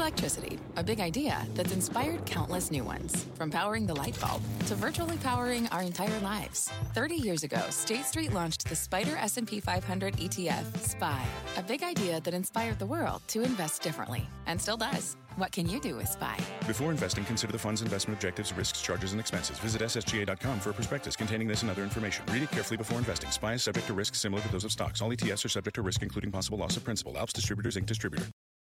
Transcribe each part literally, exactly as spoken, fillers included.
Electricity, a big idea that's inspired countless new ones. From powering the light bulb to virtually powering our entire lives. thirty years ago, State Street launched the Spider S and P five hundred E T F, S P Y. A big idea that inspired the world to invest differently. And still does. What can you do with S P Y? Before investing, consider the fund's investment objectives, risks, charges, and expenses. Visit S S G A dot com for a prospectus containing this and other information. Read it carefully before investing. S P Y is subject to risks similar to those of stocks. All E T Fs are subject to risk, including possible loss of principal. Alps Distributors, Incorporated distributor.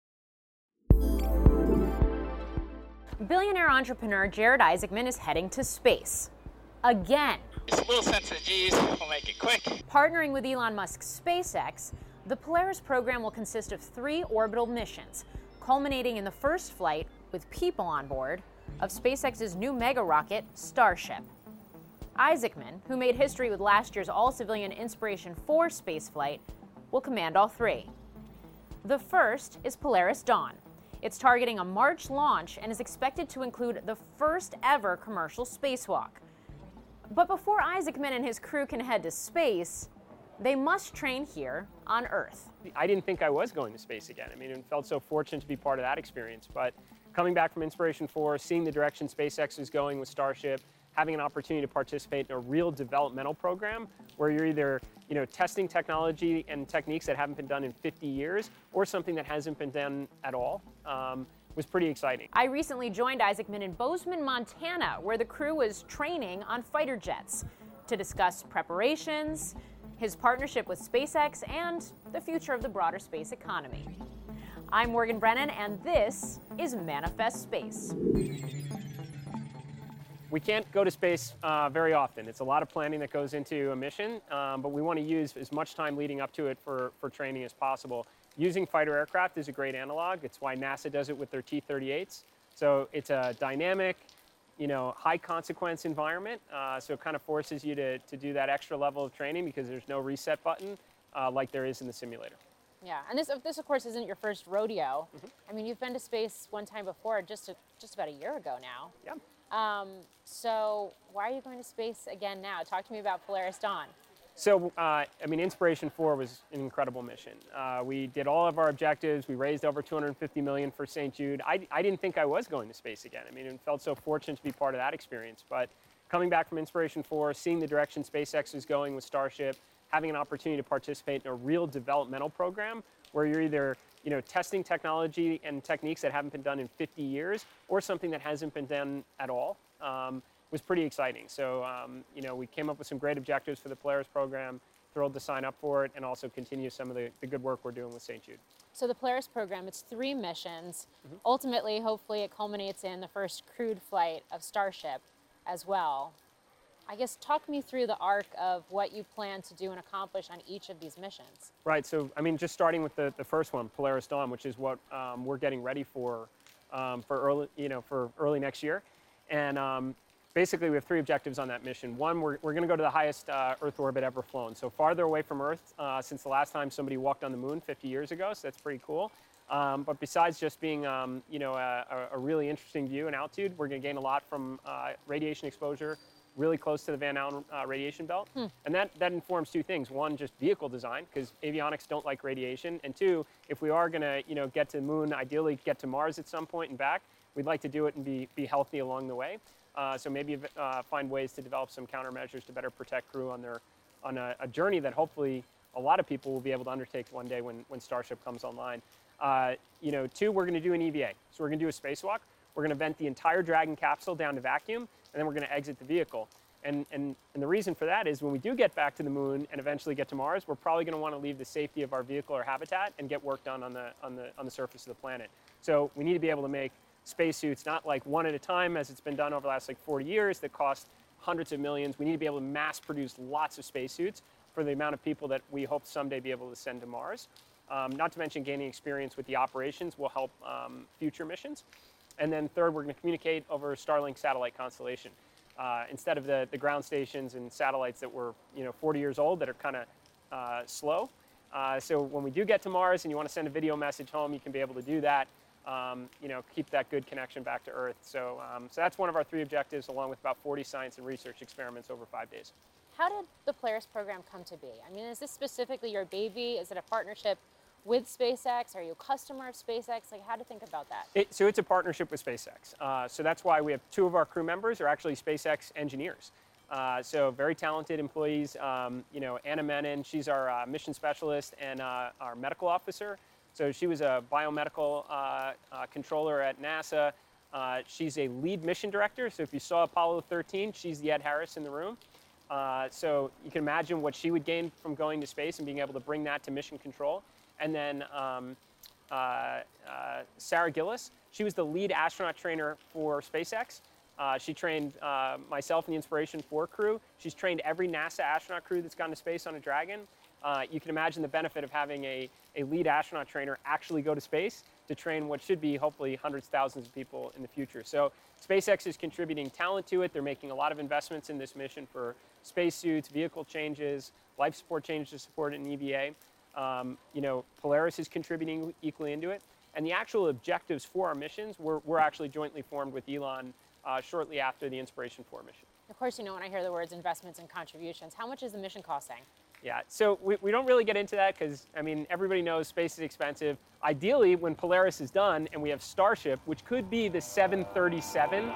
Billionaire entrepreneur Jared Isaacman is heading to space. Again. Just a little sense of G's, we'll make it quick. Partnering with Elon Musk's SpaceX, the Polaris program will consist of three orbital missions, culminating in the first flight, with people on board, of SpaceX's new mega rocket, Starship. Isaacman, who made history with last year's all-civilian Inspiration four spaceflight, will command all three. The first is Polaris Dawn. It's targeting a March launch and is expected to include the first ever commercial spacewalk. But before Isaacman and his crew can head to space, they must train here on Earth. I didn't think I was going to space again. I mean, I felt so fortunate to be part of that experience. But coming back from Inspiration four, seeing the direction SpaceX is going with Starship, having an opportunity to participate in a real developmental program where you're either, you know, testing technology and techniques that haven't been done in fifty years or something that hasn't been done at all, um, was pretty exciting. I recently joined Isaacman in Bozeman, Montana, where the crew was training on fighter jets to discuss preparations, his partnership with SpaceX, and the future of the broader space economy. I'm Morgan Brennan, and this is Manifest Space. We can't go to space uh, very often. It's a lot of planning that goes into a mission, um, but we want to use as much time leading up to it for, for training as possible. Using fighter aircraft is a great analog. It's why NASA does it with their T thirty-eights. So it's a dynamic, you know, high consequence environment. Uh, so it kind of forces you to, to do that extra level of training because there's no reset button uh, like there is in the simulator. Yeah, and this, this of course, isn't your first rodeo. Mm-hmm. I mean, you've been to space one time before, just a, just about a year ago now. Yeah. Um, so why are you going to space again now? Talk to me about Polaris Dawn. So, uh, I mean, Inspiration four was an incredible mission. Uh, we did all of our objectives. We raised over two hundred fifty million dollars for Saint Jude. I, I didn't think I was going to space again. I mean, I felt so fortunate to be part of that experience. But coming back from Inspiration four, seeing the direction SpaceX is going with Starship, having an opportunity to participate in a real developmental program where you're either, you know, testing technology and techniques that haven't been done in fifty years or something that hasn't been done at all, um, was pretty exciting. So, um, you know, we came up with some great objectives for the Polaris program, thrilled to sign up for it and also continue some of the, the good work we're doing with Saint Jude. So the Polaris program, it's three missions. Mm-hmm. Ultimately, hopefully it culminates in the first crewed flight of Starship as well. I guess talk me through the arc of what you plan to do and accomplish on each of these missions. Right, so I mean, just starting with the, the first one, Polaris Dawn, which is what um, we're getting ready for um, for early, you know, for early next year. And um, basically we have three objectives on that mission. One, we're, we're gonna go to the highest uh, Earth orbit ever flown. So farther away from Earth uh, since the last time somebody walked on the moon fifty years ago, so that's pretty cool. Um, but besides just being, um, you know, a, a really interesting view and altitude, we're gonna gain a lot from uh, radiation exposure, really close to the Van Allen uh, radiation belt. Hmm. And that, that informs two things. One, just vehicle design, because avionics don't like radiation. And two, if we are gonna, you know, get to the moon, ideally get to Mars at some point and back, we'd like to do it and be, be healthy along the way. Uh, so maybe uh, find ways to develop some countermeasures to better protect crew on their on a, a journey that hopefully a lot of people will be able to undertake one day when, when Starship comes online. Uh, you know, two, we're gonna do an E V A. So we're gonna do a spacewalk. We're gonna vent the entire Dragon capsule down to vacuum, and then we're gonna exit the vehicle. And, and, and the reason for that is when we do get back to the moon and eventually get to Mars, we're probably gonna wanna leave the safety of our vehicle or habitat and get work done on the, on the, on the surface of the planet. So we need to be able to make spacesuits not like one at a time as it's been done over the last like forty years that cost hundreds of millions. We need to be able to mass produce lots of spacesuits for the amount of people that we hope someday be able to send to Mars. Um, not to mention gaining experience with the operations will help um, future missions. And then third, we're going to communicate over Starlink satellite constellation. Uh, instead of the, the ground stations and satellites that were, you know, forty years old that are kind of uh, slow. Uh, so when we do get to Mars and you want to send a video message home, you can be able to do that. Um, you know, keep that good connection back to Earth. So, um, so that's one of our three objectives, along with about forty science and research experiments over five days. How did the Polaris program come to be? I mean, is this specifically your baby? Is it a partnership with SpaceX? Are you a customer of SpaceX? Like, how to think about that? It, so it's a partnership with SpaceX. Uh, so that's why we have two of our crew members are actually SpaceX engineers. Uh, so very talented employees. Um, you know, Anna Menon, she's our uh, mission specialist and uh, our medical officer. So she was a biomedical uh, uh, controller at NASA. Uh, she's a lead mission director. So if you saw Apollo thirteen, she's the Ed Harris in the room. Uh, so you can imagine what she would gain from going to space and being able to bring that to mission control. And then um, uh, uh, Sarah Gillis, she was the lead astronaut trainer for SpaceX. Uh, she trained uh, myself and the Inspiration four crew. She's trained every NASA astronaut crew that's gone to space on a Dragon. Uh, you can imagine the benefit of having a, a lead astronaut trainer actually go to space to train what should be hopefully hundreds, thousands of people in the future. So SpaceX is contributing talent to it. They're making a lot of investments in this mission for spacesuits, vehicle changes, life support changes to support it in E V A. Um, you know, Polaris is contributing equally into it. And the actual objectives for our missions were, were actually jointly formed with Elon uh, shortly after the Inspiration four mission. Of course, you know, when I hear the words investments and contributions, how much is the mission costing? Yeah, so we, we don't really get into that because, I mean, everybody knows space is expensive. Ideally, when Polaris is done and we have Starship, which could be the seven thirty-seven.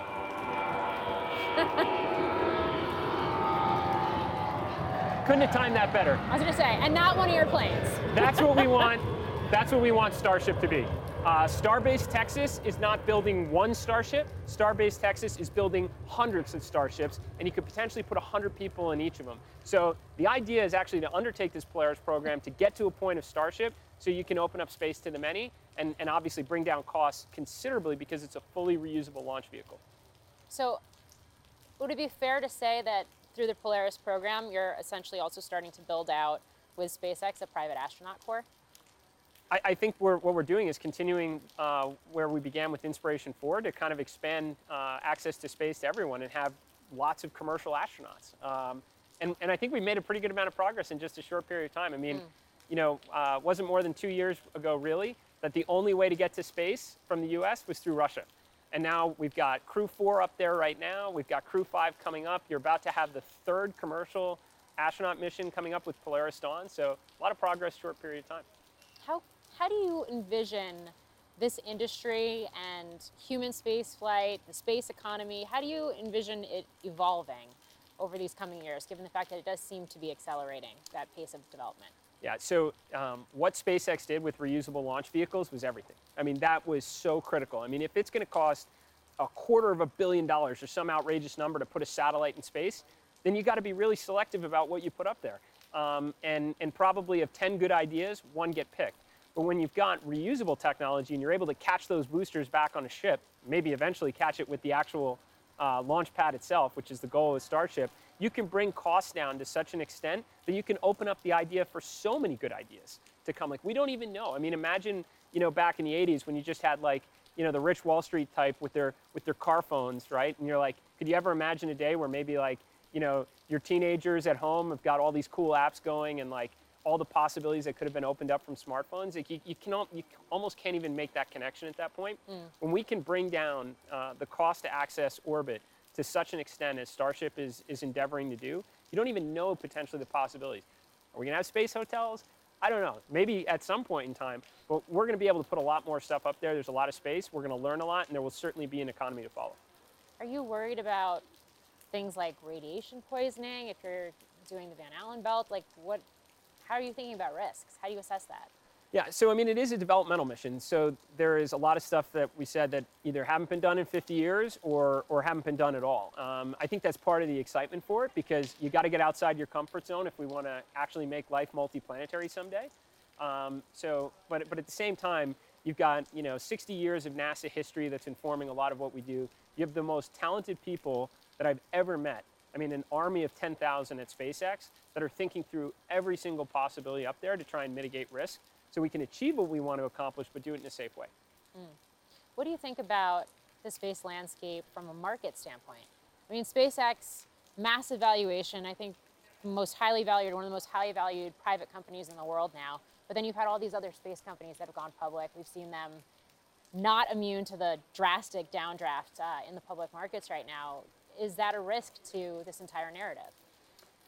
Couldn't have timed that better. I was going to say, and not one of your planes. That's what we want. That's what we want Starship to be. Uh, Starbase Texas is not building one Starship. Starbase Texas is building hundreds of Starships, and you could potentially put one hundred people in each of them. So the idea is actually to undertake this Polaris program to get to a point of Starship so you can open up space to the many and, and obviously bring down costs considerably because it's a fully reusable launch vehicle. So would it be fair to say that through the Polaris program, you're essentially also starting to build out with SpaceX a private astronaut corps? I, I think we're, what we're doing is continuing uh, where we began with Inspiration four to kind of expand uh, access to space to everyone and have lots of commercial astronauts. Um, and, and I think we made a pretty good amount of progress in just a short period of time. I mean, mm. you know, uh, wasn't more than two years ago, really, that the only way to get to space from the U S was through Russia. And now we've got Crew four up there right now. We've got Crew five coming up. You're about to have the third commercial astronaut mission coming up with Polaris Dawn. So a lot of progress, short period of time. How, how do you envision this industry and human space flight, the space economy, how do you envision it evolving over these coming years, given the fact that it does seem to be accelerating that pace of development? Yeah, so um, what SpaceX did with reusable launch vehicles was everything. I mean, that was so critical. I mean, if it's going to cost a quarter of a billion dollars or some outrageous number to put a satellite in space, then you got to be really selective about what you put up there. Um, and, and probably of ten good ideas, one get picked. But when you've got reusable technology and you're able to catch those boosters back on a ship, maybe eventually catch it with the actual uh, launch pad itself, which is the goal of Starship, you can bring costs down to such an extent that you can open up the idea for so many good ideas to come. Like, we don't even know. I mean, imagine, you know, back in the eighties when you just had like, you know, the rich Wall Street type with their with their car phones, right? And you're like, could you ever imagine a day where maybe like, you know, your teenagers at home have got all these cool apps going and like all the possibilities that could have been opened up from smartphones? Like you, you, can, you almost can't even make that connection at that point. Mm. When we can bring down uh, the cost to access orbit to such an extent as Starship is, is endeavoring to do, you don't even know potentially the possibilities. Are we going to have space hotels? I don't know. Maybe at some point in time, but we're going to be able to put a lot more stuff up there. There's a lot of space. We're going to learn a lot, and there will certainly be an economy to follow. Are you worried about things like radiation poisoning if you're doing the Van Allen belt? Like, what? How are you thinking about risks? How do you assess that? Yeah, so I mean, it is a developmental mission. So there is a lot of stuff that we said that either haven't been done in fifty years or, or haven't been done at all. Um, I think that's part of the excitement for it because you got to get outside your comfort zone if we want to actually make life multiplanetary someday. Um, so, but, but at the same time, you've got, you know, sixty years of NASA history that's informing a lot of what we do. You have the most talented people that I've ever met. I mean, an army of ten thousand at SpaceX that are thinking through every single possibility up there to try and mitigate risk so we can achieve what we want to accomplish, but do it in a safe way. Mm. What do you think about the space landscape from a market standpoint? I mean, SpaceX, massive valuation, I think most highly valued, one of the most highly valued private companies in the world now. But then you've had all these other space companies that have gone public. We've seen them not immune to the drastic downdraft uh, in the public markets right now. Is that a risk to this entire narrative?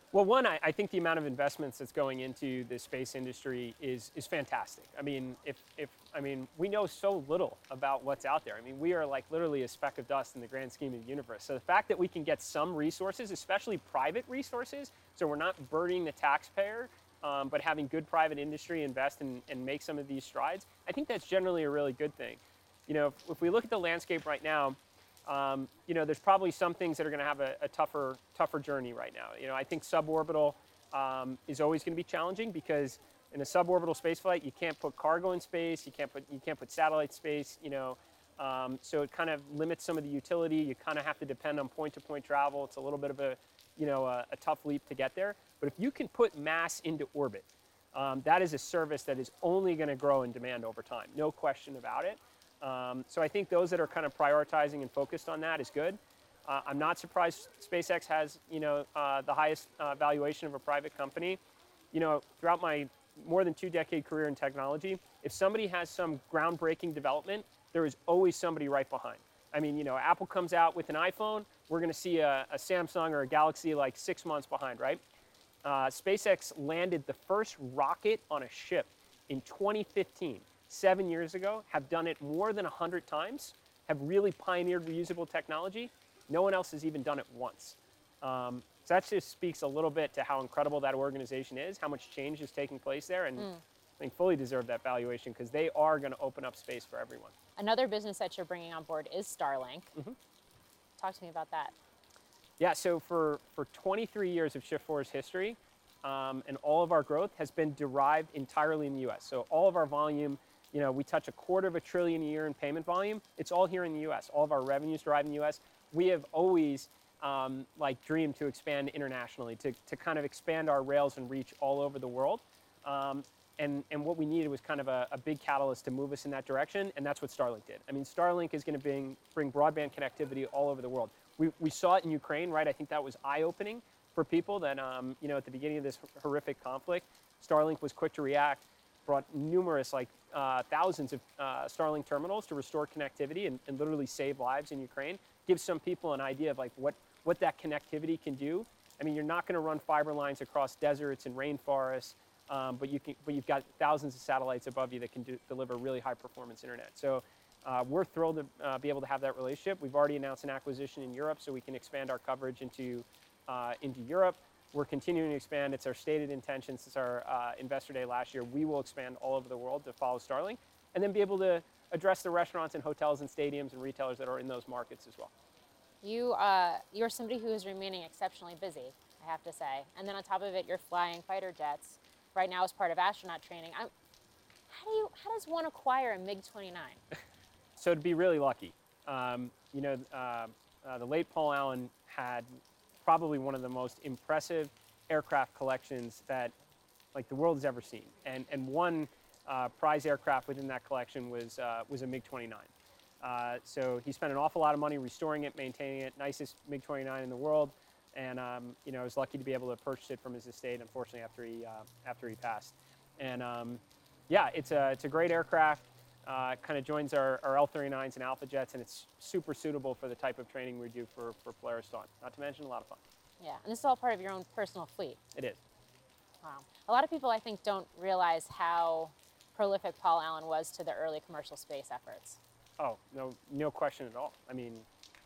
Well, one, I, I think the amount of investments that's going into the space industry is is fantastic. I mean, if if I mean, we know so little about what's out there. I mean, we are like literally a speck of dust in the grand scheme of the universe. So the fact that we can get some resources, especially private resources, so we're not burdening the taxpayer, um, but having good private industry invest and, and make some of these strides, I think that's generally a really good thing. You know, if, if we look at the landscape right now, Um, you know, there's probably some things that are going to have a, a tougher, tougher journey right now. You know, I think suborbital um, is always going to be challenging because in a suborbital spaceflight, you can't put cargo in space, you can't put, you can't put satellite space. You know, um, so it kind of limits some of the utility. You kind of have to depend on point-to-point travel. It's a little bit of a, you know, a, a tough leap to get there. But if you can put mass into orbit, um, that is a service that is only going to grow in demand over time. No question about it. Um, so I think those that are kind of prioritizing and focused on that is good. Uh, I'm not surprised SpaceX has, you know, uh, the highest uh, valuation of a private company. You know, throughout my more than two decade career in technology, if somebody has some groundbreaking development, there is always somebody right behind. I mean, you know, Apple comes out with an iPhone, we're going to see a, a Samsung or a Galaxy like six months behind, right? Uh, SpaceX landed the first rocket on a ship in twenty fifteen. Seven years ago, have done it more than one hundred times, have really pioneered reusable technology. No one else has even done it once. Um, so that just speaks a little bit to how incredible that organization is, how much change is taking place there, and mm. I think fully deserve that valuation because they are going to open up space for everyone. Another business that you're bringing on board is Starlink. Mm-hmm. Talk to me about that. Yeah, so for, for twenty-three years of Shift four's history, um, and all of our growth has been derived entirely in the U S. So all of our volume, you know, we touch a quarter of a trillion a year in payment volume. It's all here in the U S. All of our revenues derived in the U S. We have always um, like dreamed to expand internationally, to, to kind of expand our rails and reach all over the world. Um, and, and what we needed was kind of a, a big catalyst to move us in that direction, and that's what Starlink did. I mean, Starlink is going to bring, bring broadband connectivity all over the world. We, we saw it in Ukraine, right? I think that was eye-opening for people that, um, you know, at the beginning of this horrific conflict, Starlink was quick to react, brought numerous, like uh, thousands of uh, Starlink terminals to restore connectivity and, and literally save lives in Ukraine. Gives some people an idea of like what, what that connectivity can do. I mean, you're not going to run fiber lines across deserts and rainforests, um, but you can, but you've got thousands of satellites above you that can do, deliver really high performance internet. So uh, we're thrilled to uh, be able to have that relationship. We've already announced an acquisition in Europe, so we can expand our coverage into uh, into Europe. We're continuing to expand. It's our stated intention since our uh, investor day last year. We will expand all over the world to follow Starlink and then be able to address the restaurants and hotels and stadiums and retailers that are in those markets as well. You, uh, you're somebody who is remaining exceptionally busy, I have to say. And then on top of it, you're flying fighter jets right now as part of astronaut training. I'm, how do you, how does one acquire a MiG twenty-nine? So to be really lucky, um, you know, uh, uh, the late Paul Allen had probably one of the most impressive aircraft collections that like the world has ever seen. And, and one uh, prize aircraft within that collection was, uh, was a MiG twenty-nine. Uh, so he spent an awful lot of money restoring it, maintaining it, nicest MiG twenty-nine in the world. And um, you know, I was lucky to be able to purchase it from his estate, unfortunately, after he, uh, after he passed. And um, yeah, it's a, it's a great aircraft. Uh, kind of joins our, our L thirty-nines and Alpha Jets, and it's super suitable for the type of training we do for, for Polaris Dawn. Not to mention a lot of fun. Yeah, and this is all part of your own personal fleet. It is. Wow. A lot of people, I think, don't realize how prolific Paul Allen was to the early commercial space efforts. Oh, no, no question at all. I mean,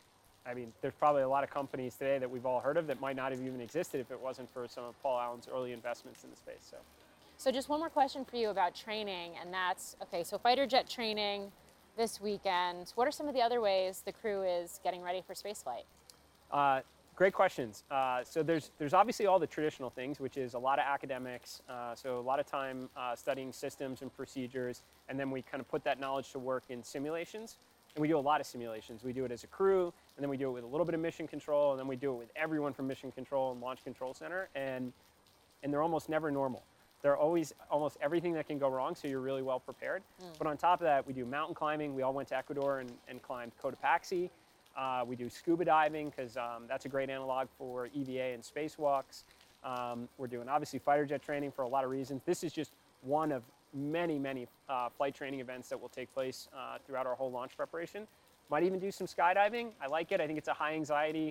I mean, there's probably a lot of companies today that we've all heard of that might not have even existed if it wasn't for some of Paul Allen's early investments in the space. So. So just one more question for you about training, and that's, okay, so fighter jet training this weekend. What are some of the other ways the crew is getting ready for spaceflight? Uh, great questions. Uh, so there's, there's obviously all the traditional things, which is a lot of academics, uh, so a lot of time uh, studying systems and procedures, and then we kind of put that knowledge to work in simulations. And we do a lot of simulations. We do it as a crew, and then we do it with a little bit of mission control, and then we do it with everyone from Mission Control and Launch Control Center, and, and they're almost never normal. They're always almost everything that can go wrong, so you're really well prepared. Mm. But on top of that, we do mountain climbing. We all went to Ecuador and, and climbed Cotopaxi. Uh, we do scuba diving, because um, that's a great analog for E V A and spacewalks. Um, we're doing, obviously, fighter jet training for a lot of reasons. This is just one of many, many uh, flight training events that will take place uh, throughout our whole launch preparation. Might even do some skydiving. I like it. I think it's a high anxiety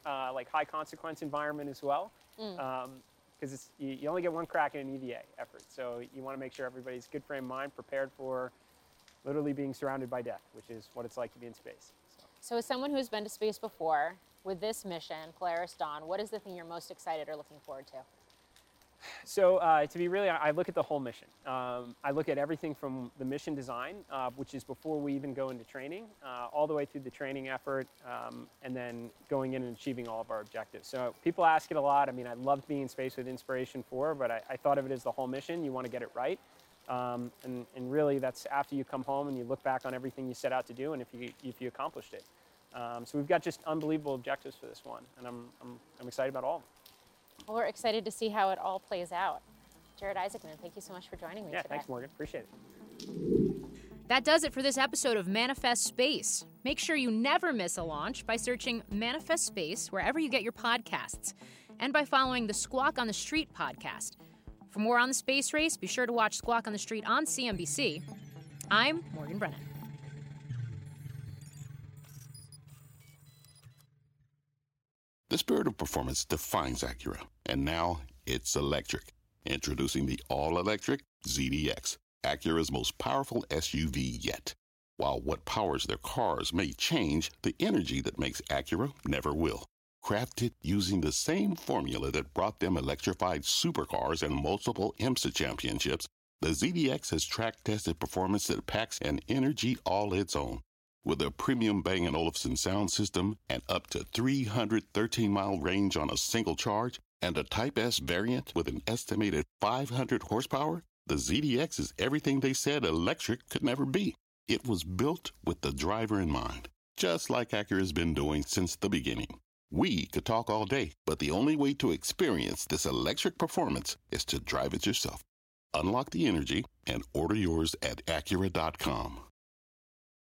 uh, like high consequence environment as well. Mm. Um, because you, you only get one crack in an E V A effort. So you want to make sure everybody's good frame of mind, prepared for literally being surrounded by death, which is what it's like to be in space. So, so as someone who's been to space before, with this mission, Polaris Dawn, what is the thing you're most excited or looking forward to? So uh, to be really, I look at the whole mission. Um, I look at everything from the mission design, uh, which is before we even go into training, uh, all the way through the training effort, um, and then going in and achieving all of our objectives. So people ask it a lot. I mean, I loved being in space with Inspiration four, but I, I thought of it as the whole mission. You want to get it right. Um, and, and really, that's after you come home and you look back on everything you set out to do and if you, if you accomplished it. Um, so we've got just unbelievable objectives for this one, and I'm, I'm, I'm excited about all of them. Well, we're excited to see how it all plays out. Jared Isaacman, thank you so much for joining me yeah, today. Yeah, thanks, Morgan. Appreciate it. That does it for this episode of Manifest Space. Make sure you never miss a launch by searching Manifest Space wherever you get your podcasts, and by following the Squawk on the Street podcast. For more on the space race, be sure to watch Squawk on the Street on C N B C. I'm Morgan Brennan. The spirit of performance defines Acura, and now it's electric. Introducing the all-electric Z D X, Acura's most powerful S U V yet. While what powers their cars may change, the energy that makes Acura never will. Crafted using the same formula that brought them electrified supercars and multiple IMSA championships, the Z D X has track-tested performance that packs an energy all its own. With a premium Bang and Olufsen sound system and up to three hundred thirteen mile range on a single charge, and a Type S variant with an estimated five hundred horsepower, the Z D X is everything they said electric could never be. It was built with the driver in mind, just like Acura's been doing since the beginning. We could talk all day, but the only way to experience this electric performance is to drive it yourself. Unlock the energy and order yours at Acura dot com.